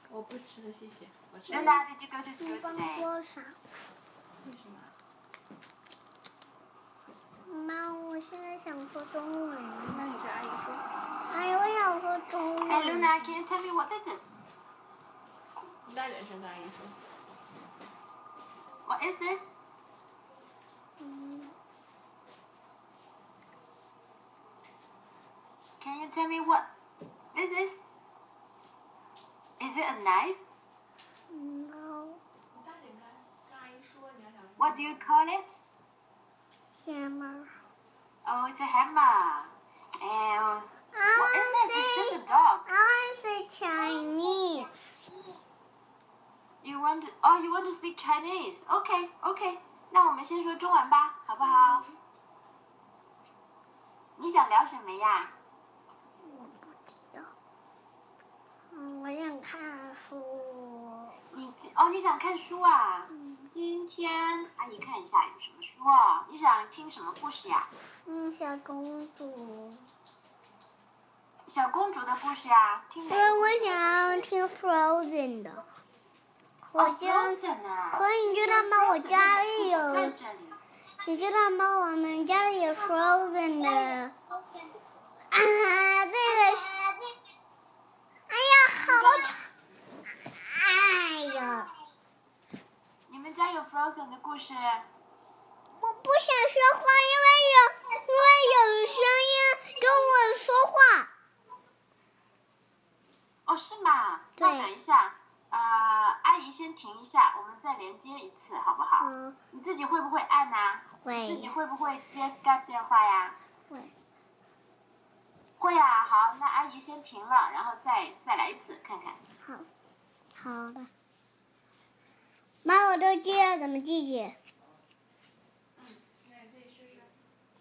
我不吃的，谢谢。我吃。 Luna, did you go to school 放 today? 桌上。 为什么？ 妈，我现在想说中文。 那你跟阿姨说。 哎，我想说中文。 Hey, Luna, can you tell me what this is? 你大点声跟阿姨说。 What is this? Can you tell me what this is? Is it a knife? No. 你大点跟阿姨说，你要想。 What do you call it? Hammer. Oh, it's a hammer. And what is this? It's just a dog. I want to say Chinese. You want to speak Chinese? Okay, okay. 那我们先说中文吧，好不好？你想聊什么呀？ 我不知道。我想看书。 你想看书啊？今天阿姨看一下有什么书哦。你想听什么故事呀？ 小公主。 小公主的故事呀，听哪个？ 我想要听 Frozen 的。 Frozen 啊。 可你知道吗？我家里有。 在这里。 你知道吗？我们家里有 Frozen 的。这个是。哎呀，好吵！哎呀。 你们家有 Frozen 的故事？ 我不想说话，因为有声音跟我说话。 哦，是吗？ 对。 那等一下，阿姨先停一下，我们再连接一次，好不好？你自己会不会按啊？ 会。 自己会不会接 Skype 电话呀？ 会。 会啊，好，那阿姨先停了，然后再来一次，看看。 好的。妈，我都记了，怎么记起？ 那你自己试试。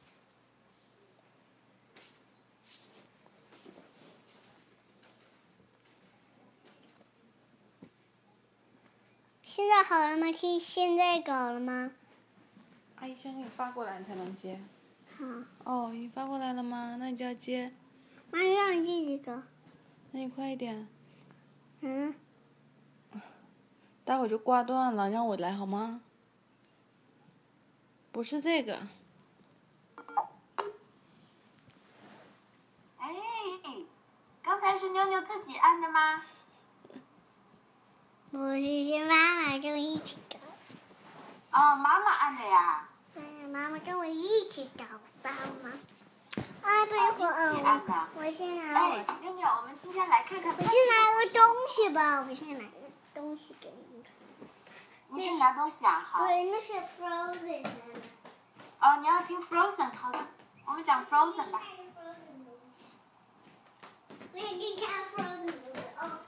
现在好了吗？可以现在搞了吗？ 阿姨先给你发过来，你才能接。 好。 哦，你发过来了吗？那你就要接。 妈，你让你记几个？ 那你快一点。待会儿就挂断了，让我来好吗？不是这个。 哎，刚才是妞妞自己按的吗？ 不是妈妈跟我一起搞。 哦，妈妈按的呀。 对，妈妈跟我一起搞到吗？等一会儿。一起按的。 我先拿。 妞妞，我们今天来看看。 我先拿个东西吧，我先拿个东西给你。 你是拿东西啊？好。 对，那是 Frozen 的。 哦，你要听 Frozen， 好的，我们讲 Frozen 吧。 我也给你看 Frozen 的哦。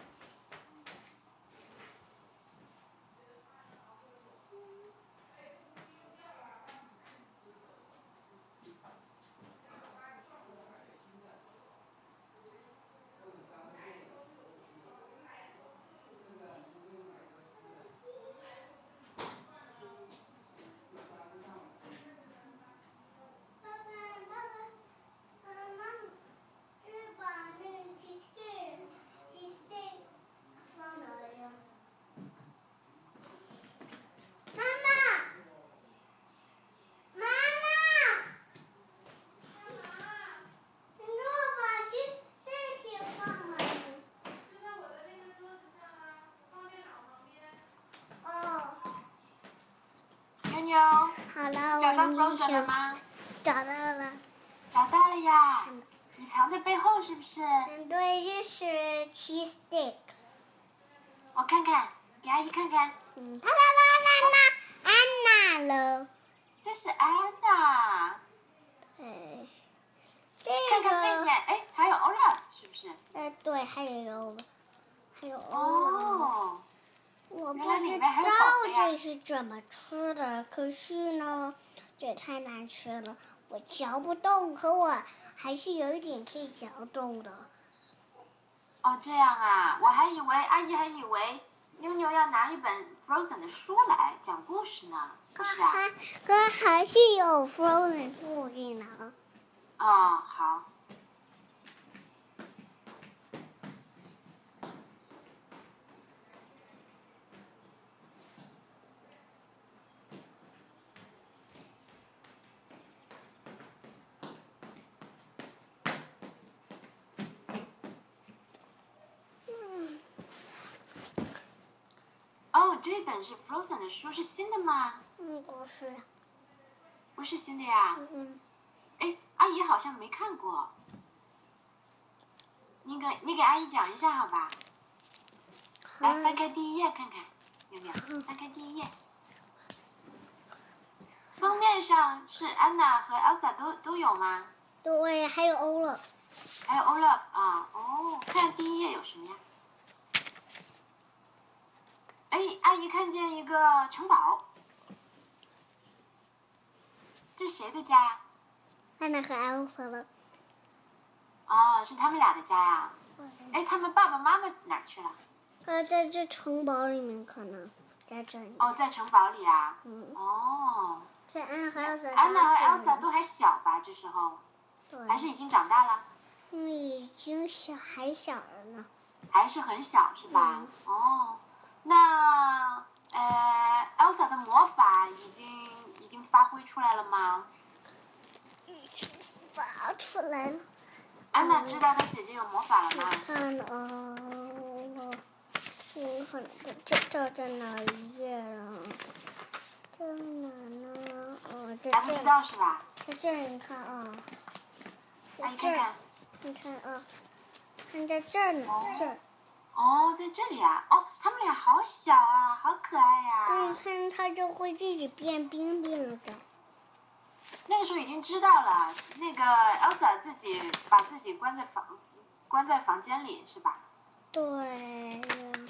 好了， 找到 Frozen 了吗？ 找到了。 找到了呀！你藏在背后是不是？ 对，这是 cheese stick。 我看看，给阿姨看看。 安娜了。 这是安娜。 对。 看看背面，哎，还有 Olaf 是不是？ 对，还有 Olaf。 哦。 我不知道这是怎么吃的，可是呢，这也太难吃了，我嚼不动，可我还是有一点可以嚼动的。 哦，这样啊，阿姨还以为妞妞要拿一本 Frozen 的书来讲故事呢，不是啊？ 可还是有 Frozen 书，我给你拿。 哦，好。 这本是 Frozen 的书，是新的吗？ 不是。 不是新的呀。哎，阿姨好像没看过。你给阿姨讲一下好吧？来，翻开第1页看看，有没有？翻开第1页。封面上是安娜和 Elsa 都有吗？ 对，还有Olaf。 还有 Olaf 啊，哦，看第1页有什么呀？哎，阿姨看见一个城堡，这是谁的家呀？ 安娜和 Elsa 了。 哦，是他们俩的家呀。哎，他们爸爸妈妈哪儿去了？ 在这城堡里面，可能在这里。 哦，在城堡里啊。 哦。这安娜和 Elsa。 安娜和 Elsa 都还小吧？这时候。 对。 还是已经长大了？ 已经还小了呢。 还是很小是吧？哦，那Elsa 的魔法已经发挥出来了吗？ 已经发出来了。 安娜知道她姐姐有魔法了吗？ 看这在哪一页啊？这哪呢？在这。 还不知道是吧？ 在这你看啊。 阿姨看看。 你看啊，看在这儿呢，这儿。 哦，在这里啊！哦，他们俩好小啊，好可爱呀。 对，你看它就会自己变冰冰的。 那个时候已经知道了，那个 Elsa 把自己关在房间里是吧？ 对。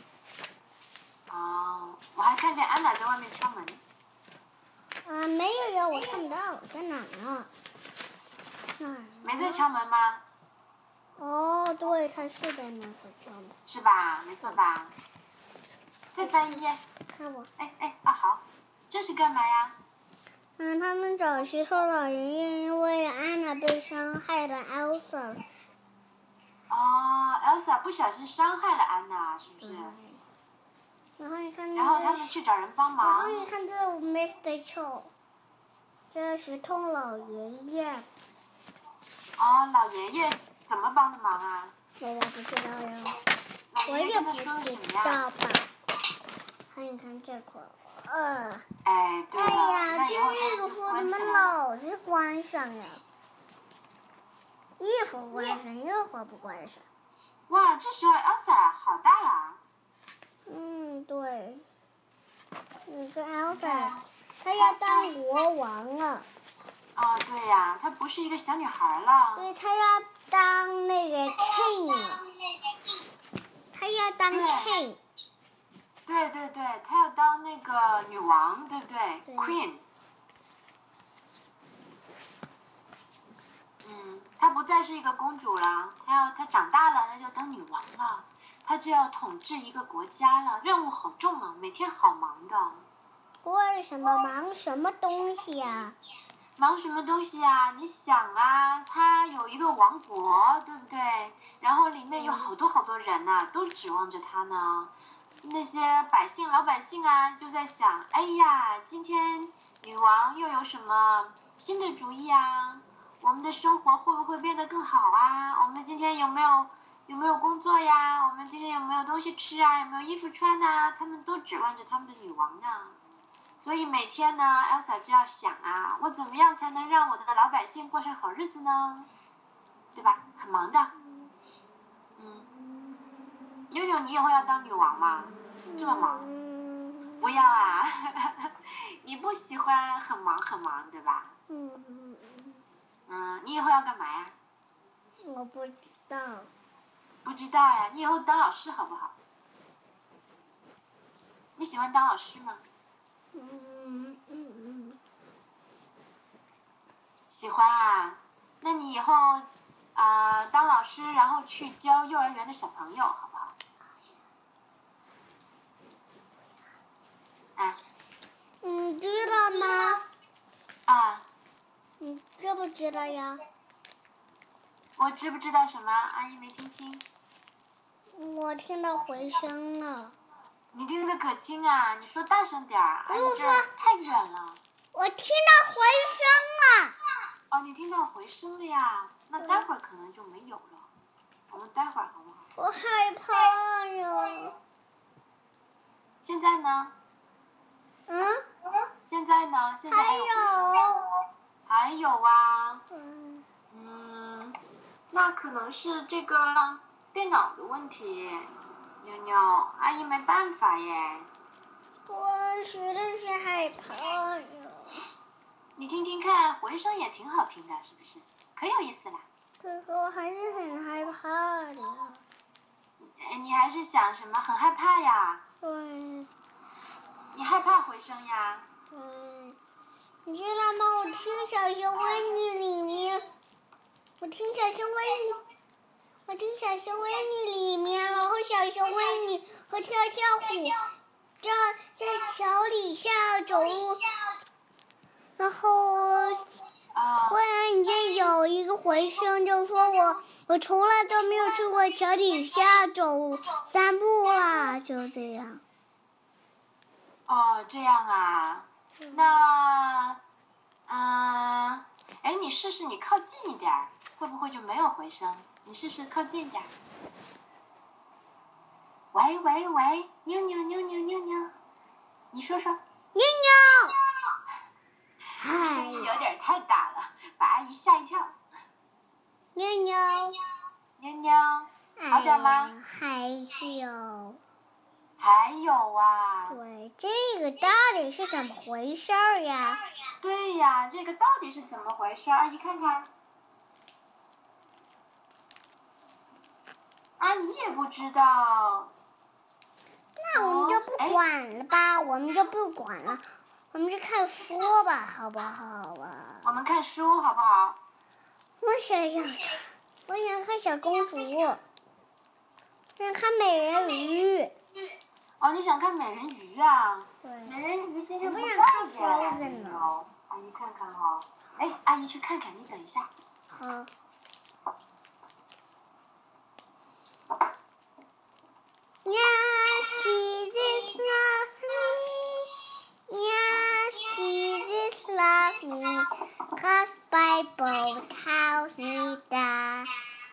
哦，我还看见安娜在外面敲门。 没有呀，我看不到，在哪呢？哪儿？ 没在敲门吗？ 哦，对，他是在那个敲门。 是吧？没错吧？再翻1页。 看我。 好，这是干嘛呀？ 他们找石头老爷爷，因为安娜被伤害了 Elsa。 哦 ，Elsa 不小心伤害了安娜，是不是？ 然后你看， 然后他们去找人帮忙。 然后你看这 Mr. Cho， 这石头老爷爷。 哦，老爷爷怎么帮的忙啊？ 我不知道呀。 我也不知道吧。看一看这块儿。 哎，对了，那以后这衣服怎么老是关上呀？衣服关上，衣服不关上。 哇，这时候 Elsa 好大了。 对。那个 Elsa， 她要当国王了。 哦，对呀，她不是一个小女孩了。 对，她要当那个 king 了。她要当 king。 对，她要当那个女王，对不对？ 对 Queen。她不再是一个公主了，她长大了，她就当女王了，她就要统治一个国家了，任务好重啊，每天好忙的。 为什么忙什么东西呀？ 忙什么东西呀？你想啊，她有一个王国，对不对？然后里面有好多人呐，都指望着她呢。那些老百姓啊，就在想，哎呀，今天女王又有什么新的主意啊？我们的生活会不会变得更好啊？我们今天有没有工作呀？我们今天有没有东西吃啊？有没有衣服穿啊？他们都指望着他们的女王呢。所以每天呢 ，Elsa 就要想啊，我怎么样才能让我的老百姓过上好日子呢？对吧？很忙的。妞妞，你以后要当女王吗？这么忙？不要啊！你不喜欢很忙，对吧？你以后要干嘛呀？ 我不知道。 不知道呀，你以后当老师好不好？你喜欢当老师吗？喜欢啊，那你以后当老师，然后去教幼儿园的小朋友，好不好？ 你知道吗？你知不知道呀？ 我知不知道什么？阿姨没听清。 我听到回声了。 你听得可清啊！你说大声点儿，阿姨这太远了。 我听到回声了。 哦，你听到回声了呀？那待会儿可能就没有了。我们待会儿好不好？ 我害怕呀。 现在呢？ 呢？现在还有回声？还有啊。那可能是这个电脑的问题。妞妞，阿姨没办法耶。 我实在是害怕呀。 你听听看，回声也挺好听的，是不是？可有意思啦。 可是我还是很害怕的。 你还是想什么？很害怕呀？ 对。 你害怕回声呀？ 你知道吗？我听小熊维尼里面，我听小熊维尼里面，然后小熊维尼和跳跳虎在桥底下走路，然后忽然间有一个回声，就说我从来都没有去过桥底下走散步啊，就这样。 哦，这样啊。那，你试试你靠近一点，会不会就没有回声？你试试靠近一点。喂喂喂，妞妞妞妞妞妞，你说说。 妞妞。 声音有点太大了，把阿姨吓一跳。 妞妞。 妞妞，好点吗？ 还是有。 还有啊。 对，这个到底是怎么回事呀？ 对呀，这个到底是怎么回事？阿姨看看。阿姨也不知道。 那我们就不管了吧，我们就不管了，我们就看书吧，好不好啊？ 我们看书好不好？ 我想看小公主，我想看美人鱼。 哦，你想看美人鱼啊？ 对。 美人鱼今天不在我想看耶。 Frozen 呢。 阿姨看看哈。阿姨去看看，你等一下。 好。Yes, Jesus loves me. Yes, Jesus loves me. 'Cause Bible tells me that.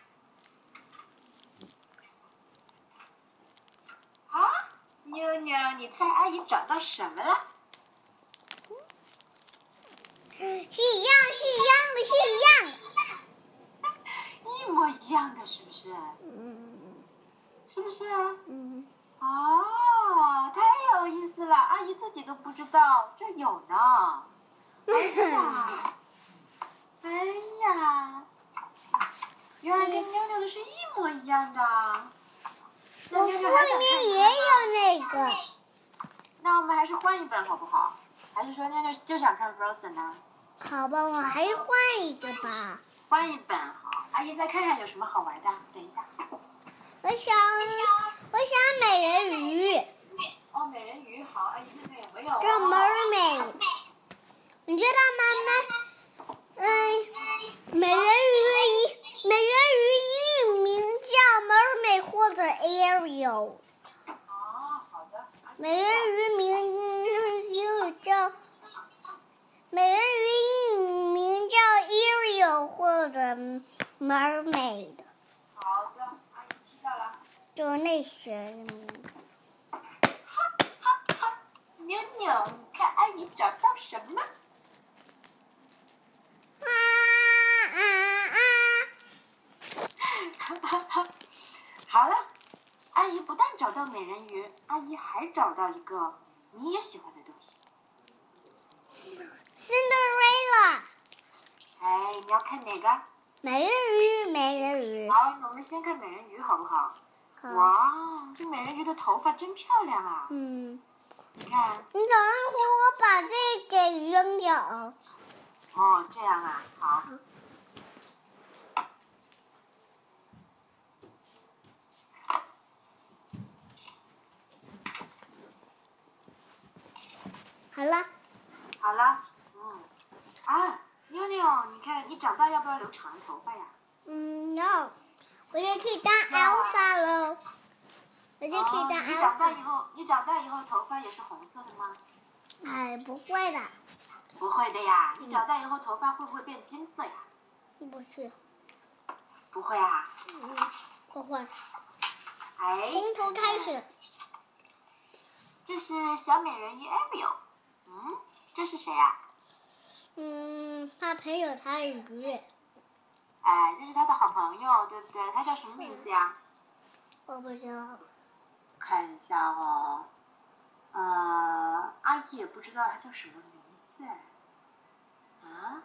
啊，妞妞，你猜阿姨找到什么了？ 是一样的。 一模一样的，是不是？是不是？哦，太有意思了，阿姨自己都不知道这有呢。哎呀，原来跟妞妞的是一模一样的。 我书里面也有那个。 那我们还是换一本好不好？还是说妞妞就想看 Frozen 呢？ 好吧，我还是换一个吧。 换一本好，阿姨再看看有什么好玩的。等一下。 我想美人鱼。 哦，美人鱼好，阿姨看看有没有。 这 mermaid， 你知道吗？美人鱼艺名叫 mermaid 或者 Ariel。 哦，好的。 美人鱼英语叫美人鱼艺名叫 Ariel 或者 mermaid。 好的，阿姨知道了。 就那些名字。 妞妞，你看阿姨找到什么？好了，阿姨不但找到美人鱼，阿姨还找到一个你也喜欢的东西。 Cinderella。 你要看哪个？ 美人鱼。 好，我们先看美人鱼好不好？ 好。 哇，这美人鱼的头发真漂亮啊！你看。 你等一会儿，我把这给扔掉。 哦，这样啊，好。 好了。 好了，妞妞，你看你长大要不要留长头发呀 ？No， 我就去当 Elsa 了。我就可以当 Elsa。 你长大以后头发也是红色的吗？ 不会的。 不会的呀，你长大以后头发会不会变金色呀？ 不是。 不会啊。 不会。 从头开始。 这是小美人鱼 Ariel。 这是谁呀？ 他朋友他鱼。 哎，这是他的好朋友，对不对？他叫什么名字呀？ 我不知道。 看一下哦。阿姨也不知道他叫什么名字。啊？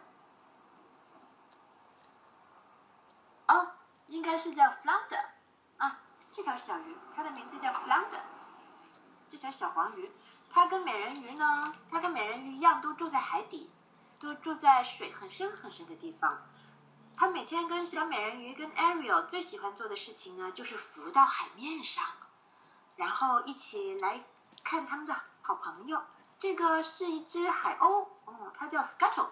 哦，应该是叫 Flounder。啊，这条小鱼，它的名字叫 Flounder。这条小黄鱼，它跟美人鱼呢，它跟美人鱼一样，都住在海底，都住在水很深很深的地方。它每天跟小美人鱼跟 Ariel 最喜欢做的事情呢，就是浮到海面上，然后一起来看他们的好朋友。这个是一只海鸥，它叫 Scuttle。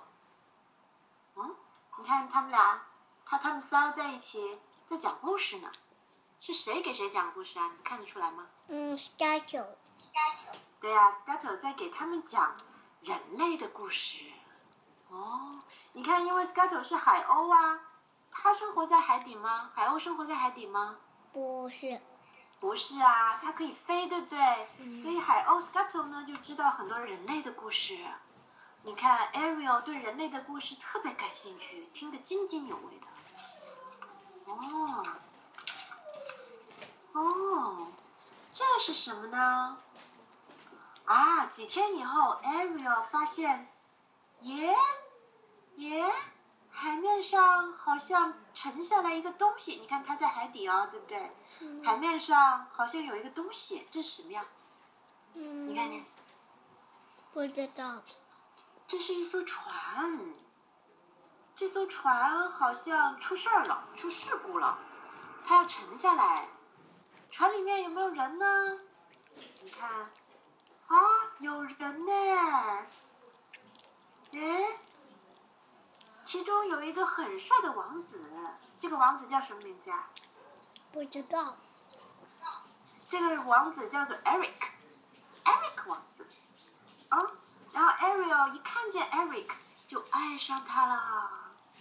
你看他们俩，他们仨在一起在讲故事呢。是谁给谁讲故事啊？你看得出来吗 ？Scuttle。 对呀，Scuttle 在给他们讲人类的故事。你看，因为 Scuttle 是海鸥啊，它生活在海底吗？海鸥生活在海底吗？ 不是。 不是啊，它可以飞，对不对？所以海鸥 Scuttle 呢就知道很多人类的故事。你看 Ariel 对人类的故事特别感兴趣，听得津津有味的。这是什么呢？啊，几天以后 Ariel 发现，海面上好像沉下来一个东西。你看它在海底哦，对不对？海面上好像有一个东西，这是什么呀？你看看。 不知道。 这是一艘船。这艘船好像出事儿了，出事故了，它要沉下来。船里面有没有人呢？你看，有人呢。其中有一个很帅的王子，这个王子叫什么名字呀？ 不知道。 这个王子叫做 Eric 王子。然后 Ariel 一看见 Eric 就爱上他了。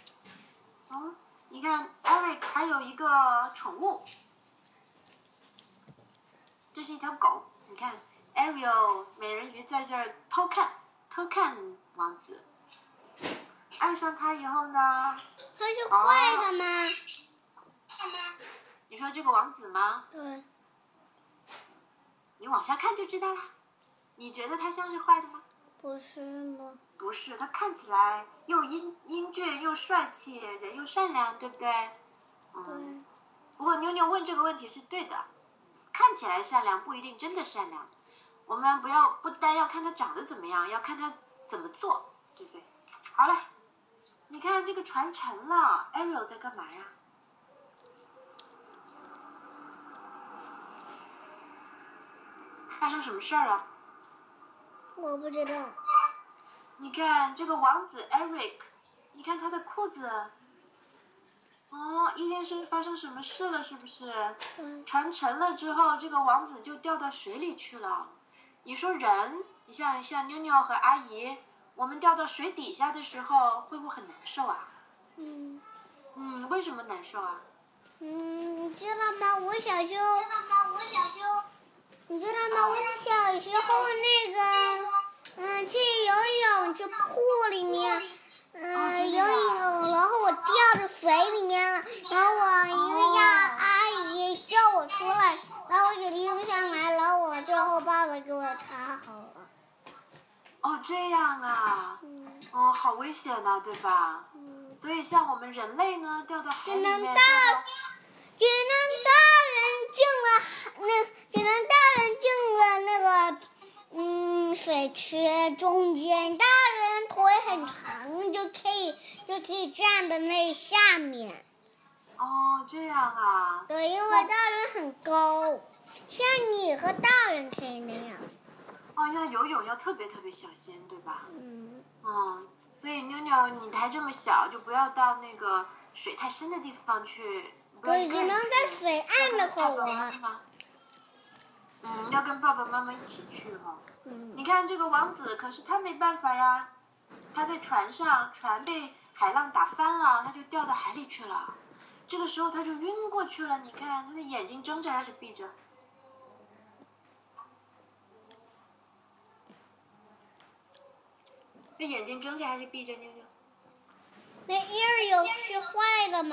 你看 Eric 还有一个宠物，这是一条狗。你看 Ariel 美人鱼在这儿偷看王子，爱上他以后呢？ 他是坏的吗？ 你说这个王子吗？ 对。 你往下看就知道了。你觉得他像是坏的吗？ 不是吗？ 不是，他看起来又英俊又帅气，人又善良，对不对？ 对。 不过妞妞问这个问题是对的，看起来善良不一定真的善良。我们不单要看他长得怎么样，要看他怎么做，对不对？好了，你看这个船沉了 ，Ariel 在干嘛呀？发生什么事儿了？ 我不知道。 你看这个王子 Eric， 你看他的裤子。一定是发生什么事了，是不是？船沉了之后，这个王子就掉到水里去了。你说人，你像妞妞和阿姨，我们掉到水底下的时候，会不会很难受啊？为什么难受啊？ 你知道吗？我小时候，你知道吗？我小时候去游泳，去瀑里面，游泳，然后我掉到水里面了，然后我一个阿姨救我出来，然后我就溜下来，然后我最后爸爸给我擦好了。 这样啊。好危险呐，对吧？所以像我们人类呢，掉到海里面， 只能大人进了那个水池中间，大人腿很长，就可以站在那下面。 这样啊。 对，因为大人很高，像你和大人可以那样。 要游泳要特别特别小心，对吧？所以妞妞你还这么小，就不要到那个水太深的地方去。 对，只能在水岸的话玩。 要跟爸爸妈妈一起去哈。你看这个王子，可是他没办法呀，他在船上，船被海浪打翻了，他就掉到海里去了。这个时候他就晕过去了，你看他的眼睛睁着还是闭着？ 这眼睛睁着还是闭着，妞妞？ 那 Ariel 是坏的吗？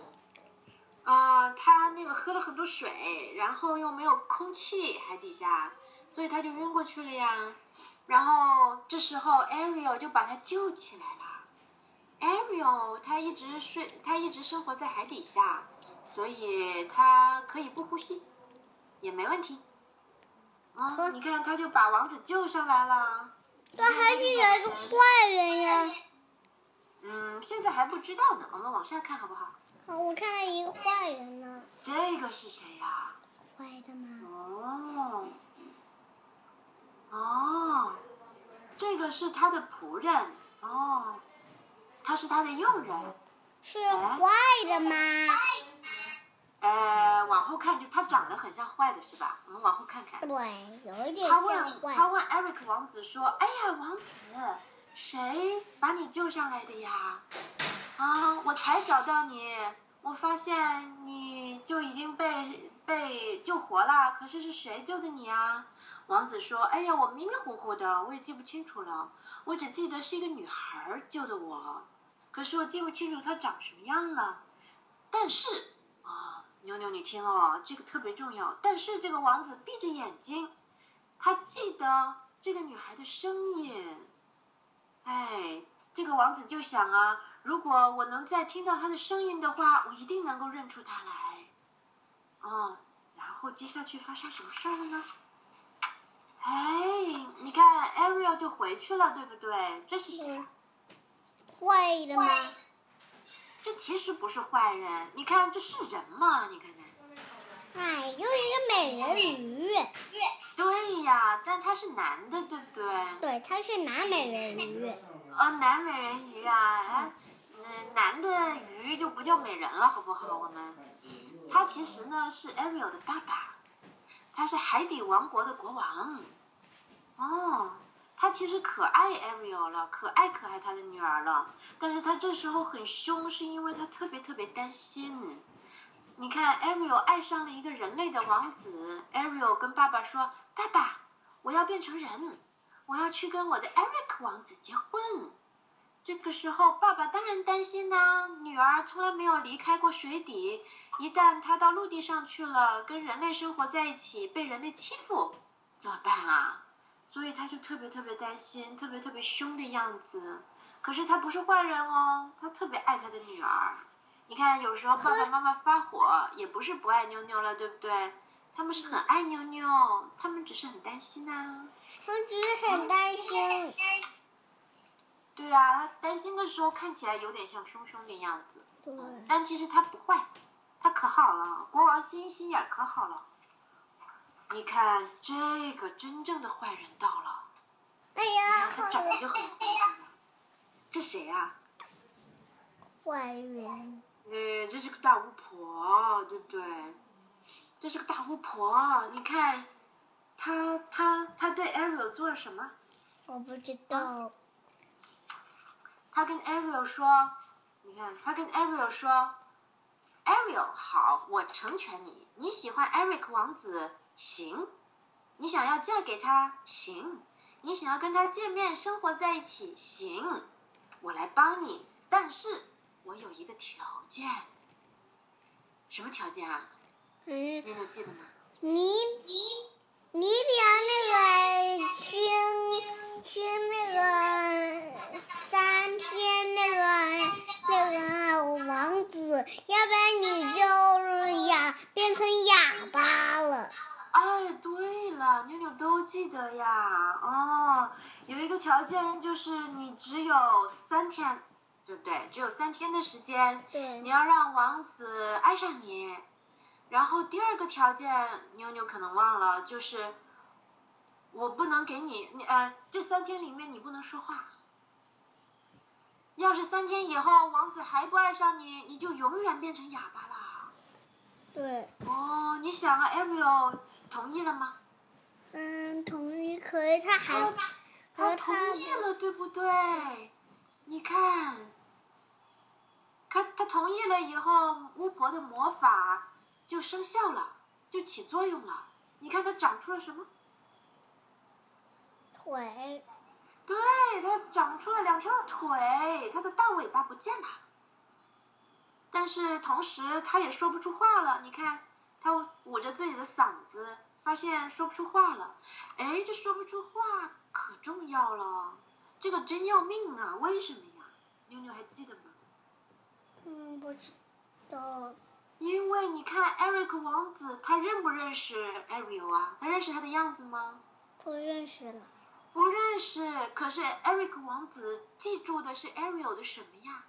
他那个喝了很多水，然后又没有空气，海底下，所以他就晕过去了呀。然后这时候 Ariel 就把他救起来了。Ariel 他一直生活在海底下，所以他可以不呼吸，也没问题。你看他就把王子救上来了。 他还是一个坏人呀。 现在还不知道呢，我们往下看好不好？ 好，我看到一个坏人呢。 这个是谁呀？ 坏的吗？ 这个是他的仆人。他是他的佣人。 是坏的吗？ 往后看，就他长得很像坏的，是吧？我们往后看看。 对，有一点他像坏。 他问 Eric 王子说：“哎呀，王子，谁把你救上来的呀？我才找到你，我发现你就已经被救活了。可是谁救的你啊？”王子说：“哎呀，我迷迷糊糊的，我也记不清楚了。我只记得是一个女孩救的我，可是我记不清楚她长什么样了。但是妞妞你听哦，这个特别重要。但是这个王子闭着眼睛，他记得这个女孩的声音。这个王子就想如果我能再听到她的声音的话，我一定能够认出她来。然后接下去发生什么事儿了呢？你看 Ariel 就回去了，对不对？这是谁？ 坏的吗？ 这其实不是坏人，你看这是人吗？你看看。 就是一个美人鱼。 对呀，但他是男的，对不对？ 对，他是男美人鱼。 男美人鱼啊，男的鱼就不叫美人了，好不好？我们，他其实呢是 Ariel 的爸爸，他是海底王国的国王。他其实可爱 Ariel 了，可爱他的女儿了，但是他这时候很凶，是因为他特别特别担心。你看 Ariel 爱上了一个人类的王子 ，Ariel 跟爸爸说：“爸爸，我要变成人，我要去跟我的 Eric 王子结婚。”这个时候爸爸当然担心女儿从来没有离开过水底，一旦她到陆地上去了，跟人类生活在一起，被人类欺负，怎么办啊？所以他就特别特别担心，特别特别凶的样子。可是他不是坏人哦，他特别爱他的女儿。你看，有时候爸爸妈妈发火，也不是不爱妞妞了，对不对？他们是很爱妞妞，他们只是很担心他只是很担心。 对啊，他担心的时候看起来有点像凶凶的样子。 对。 但其实他不坏，他可好了，国王心眼可好了。你看，这个真正的坏人到了。 哎呀， 他长得就很坏。这谁啊？ 坏人。 这是个大巫婆，对不对？这是个大巫婆，你看，她对 Ariel 做了什么？ 我不知道。 她跟 Ariel 说，你看，她跟 Ariel 说 ，Ariel 好，我成全你，你喜欢 Eric 王子。行，你想要嫁给他？行，你想要跟他见面生活在一起？行，我来帮你，但是我有一个条件。什么条件啊？你能记得吗？ 你俩那个听那个3天那个王子，要不然你就变成哑巴了。 对了，妞妞都记得呀。有一个条件就是你只有3天，对不对？只有3天的时间， 对， 你要让王子爱上你。然后第二个条件，妞妞可能忘了，就是我不能给你，这3天里面你不能说话。要是3天以后王子还不爱上你，你就永远变成哑巴啦。 对。 你想Ariel 同意了吗？ 同意，可是他同意了，对不对？你看，他同意了以后，巫婆的魔法就生效了，就起作用了。你看他长出了什么？ 腿。 对，它长出了2条腿，它的大尾巴不见了。但是同时，它也说不出话了。你看，它捂着自己的嗓子，发现说不出话了。哎，这说不出话可重要了，这个真要命啊！为什么呀？妞妞还记得吗？ 不知道。 因为你看，Eric 王子他认不认识 Ariel 啊？他认识他的样子吗？ 不认识了。 不认识。可是 Eric 王子记住的是 Ariel 的什么呀？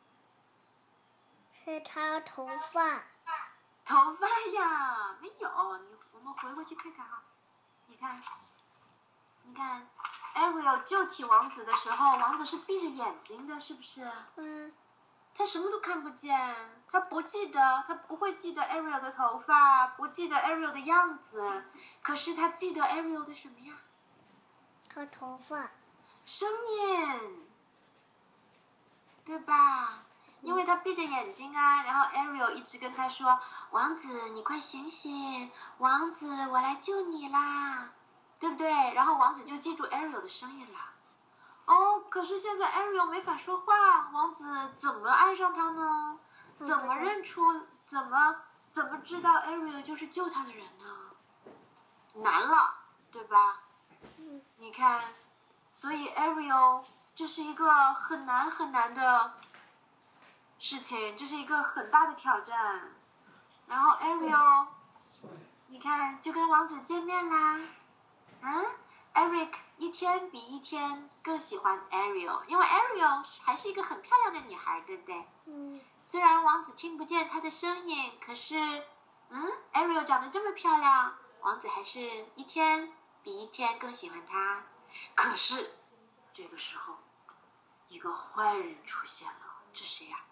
是他头发。 头发呀，没有。我们回过去看看啊。你看 ，Ariel 救起王子的时候，王子是闭着眼睛的，是不是？他什么都看不见，他不记得，他不会记得 Ariel 的头发，不记得 Ariel 的样子，可是他记得 Ariel 的什么呀？ 他头发。 声音，对吧？因为他闭着眼睛啊，然后 Ariel 一直跟他说：“王子，你快醒醒，王子，我来救你啦，对不对？”然后王子就记住 Ariel 的声音了。哦，可是现在 Ariel 没法说话，王子怎么爱上他呢？怎么认出？怎么知道 Ariel 就是救他的人呢？难了，对吧？你看，所以 Ariel 这是一个很难很难的事情，这是一个很大的挑战。然后 Ariel，你看就跟王子见面啦。Eric 一天比一天更喜欢 Ariel， 因为 Ariel 还是一个很漂亮的女孩，对不对？虽然王子听不见她的声音，可是，Ariel 长得这么漂亮，王子还是一天比一天更喜欢她。可是，这个时候，一个坏人出现了，这谁呀？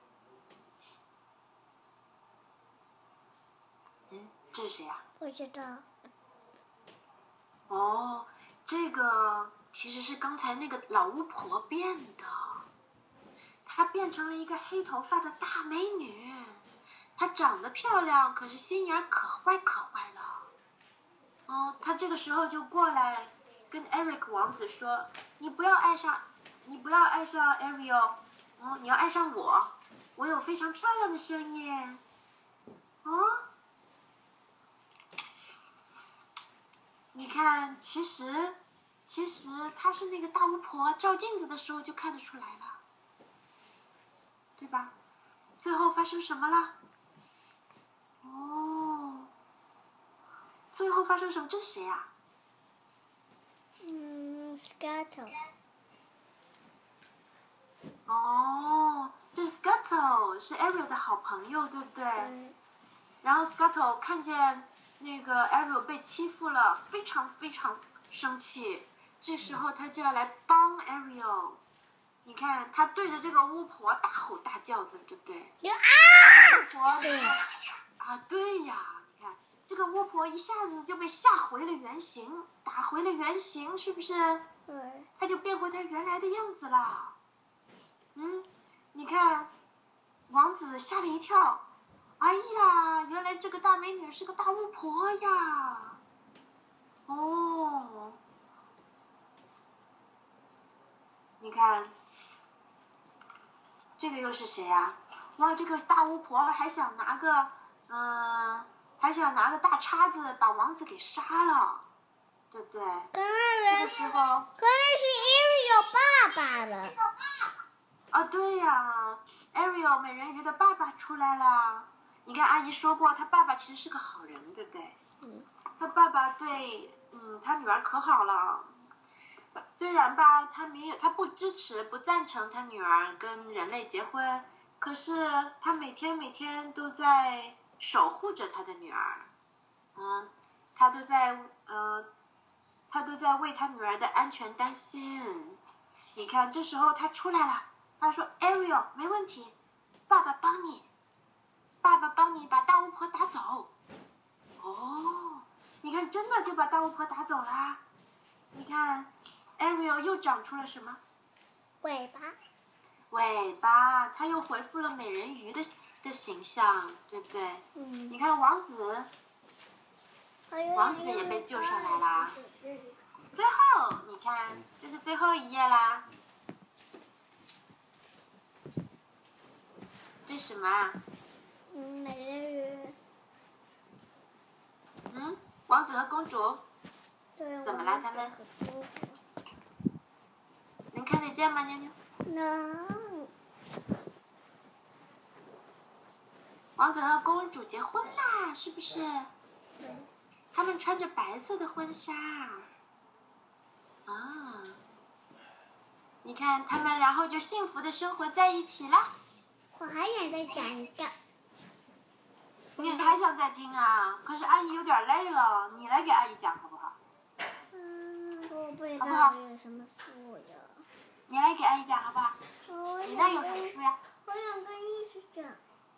这是谁呀？ 不知道。 哦，这个其实是刚才那个老巫婆变的，她变成了一个黑头发的大美女。她长得漂亮，可是心眼可坏可坏了。她这个时候就过来跟 Eric 王子说：“你不要爱上 Ariel， 你要爱上我，我有非常漂亮的声音。”你看，其实她是那个大巫婆，照镜子的时候就看得出来了，对吧？最后发生什么了？最后发生什么？这是谁呀 ？Scuttle。 这是 Scuttle， 是 Ariel 的好朋友，对不对？然后 Scuttle 看见那个 Ariel 被欺负了，非常非常生气。这时候他就要来帮 Ariel。你看，他对着这个巫婆大吼大叫的，对不对？对呀，你看这个巫婆一下子就被吓回了原形，打回了原形，是不是？她就变回她原来的样子了。你看，王子吓了一跳。哎呀，原来这个大美女是个大巫婆呀！你看，这个又是谁呀？哇，这个大巫婆还想拿个大叉子把王子给杀了，对不对？这个时候， 可能是 Ariel 爸爸了。 对呀 ，Ariel 美人鱼的爸爸出来了。你看，阿姨说过，他爸爸其实是个好人，对不对？他爸爸对他女儿可好了。虽然吧，他不支持、不赞成他女儿跟人类结婚，可是他每天都在守护着他的女儿。他都在为他女儿的安全担心。你看，这时候他出来了，他说 ：“Ariel， 没问题，爸爸帮你把大巫婆打走。”你看，真的就把大巫婆打走了。你看 ，Ariel 又长出了什么？尾巴，他又恢复了美人鱼的形象，对不对？你看王子也被救上来啦。最后，你看。 看，这是最后一页啦。这是什么啊？ 每个人。 王子和公主， 对。 怎么了他们？ 公主。 能看得见吗，妞妞？ 能。 王子和公主结婚啦，是不是？他们穿着白色的婚纱。啊，你看他们，然后就幸福的生活在一起了。 我还想再讲一个。 你还想再听啊？可是阿姨有点累了，你来给阿姨讲好不好？ 我不知好不好道有什么书呀。 你来给阿姨讲好不好？你那有什么书呀？ 我想跟你一起讲。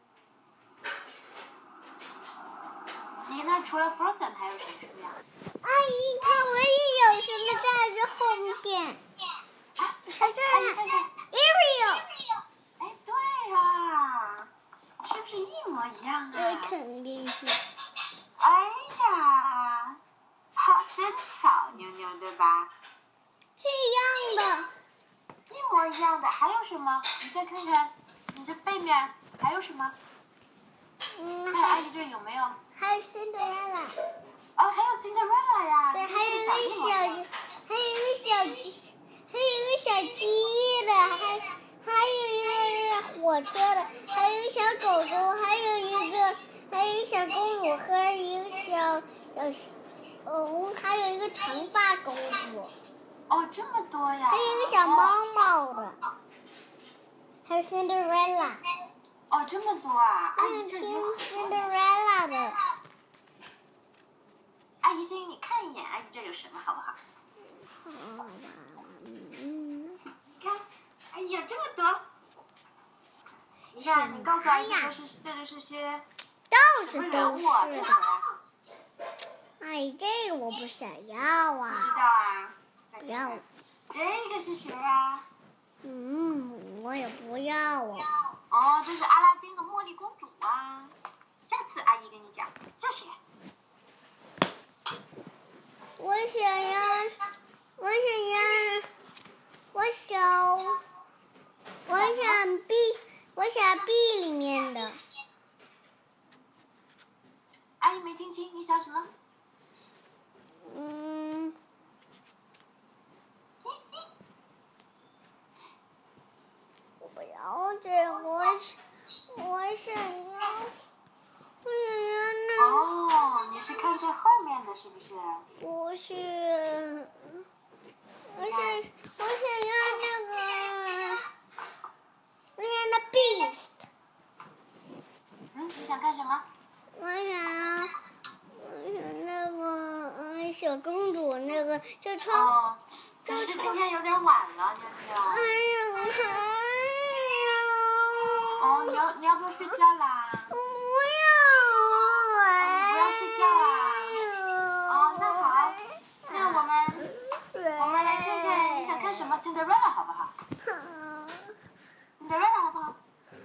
你那除了 Frozen 还有什么书呀？ 阿姨，看我也有什么在这后面。还在阿姨看看。 Ariel。 哎，对啊，是不是一模一样啊？ 肯定是。 哎呀，哈，真巧，妞妞对吧？ 是一样的。 一模一样的，还有什么？你再看看，你这背面还有什么？看阿姨这有没有？ 还有 Cinderella。 哦，还有 Cinderella 呀。 对，还有一个小鸡的，还有一个火车的，还有一个小狗狗，还有一个小公主和一个还有一个长发公主。 哦，这么多呀！ 还有一个小猫猫的，还有 Cinderella。 哦，这么多啊！ 我想听 Cinderella 的。 阿姨先给你看一眼，阿姨这有什么，好不好？ 好吧。 你看，哎呀，这么多！你看，你告诉阿姨，这就是些到什么处都人物啊？这是。 什么？ 哎，这个我不想要啊！ 不知道啊？ 不要。 这个是谁啊？ 我也不要啊。 哦，这是阿拉丁和茉莉公主啊。下次阿姨给你讲，这谁？ 我想 B 里面的。 阿姨没听清，你想什么？ 我不要这个，我想要那个。 哦，你是看最后面的是不是？ 不是，我想要那个，我想要 Beast。 你想看什么？ 我想那个小公主那个就穿。 哦，可是今天有点晚了，妞妞。 哎呀！ 哦，你要不要睡觉啦？ 不要， 你不要睡觉啊？哦，那好，那我们来看看你想看什么 Cinderella 好不好？Cinderella 好不好？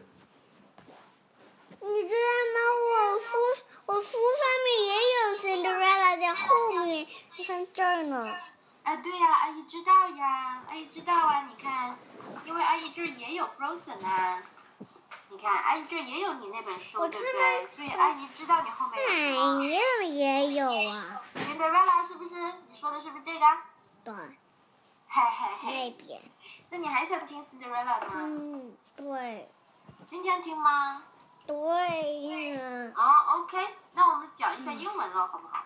你知道吗？我书上面也有 Cinderella 在后面，你看这儿呢。 哎，对呀，阿姨知道呀，阿姨知道啊，你看，因为阿姨这儿也有 Frozen 啊。你看，阿姨这儿也有你那本书，对不对？所以阿姨知道你后面有什么。 也有啊。 Cinderella 是不是？你说的是不是这个？ 对。 嘿嘿嘿。 那边。 那你还想听 Cinderella 吗？ 对。 今天听吗？ 对呀。 哦 ，OK，那我们讲一下英文了，好不好？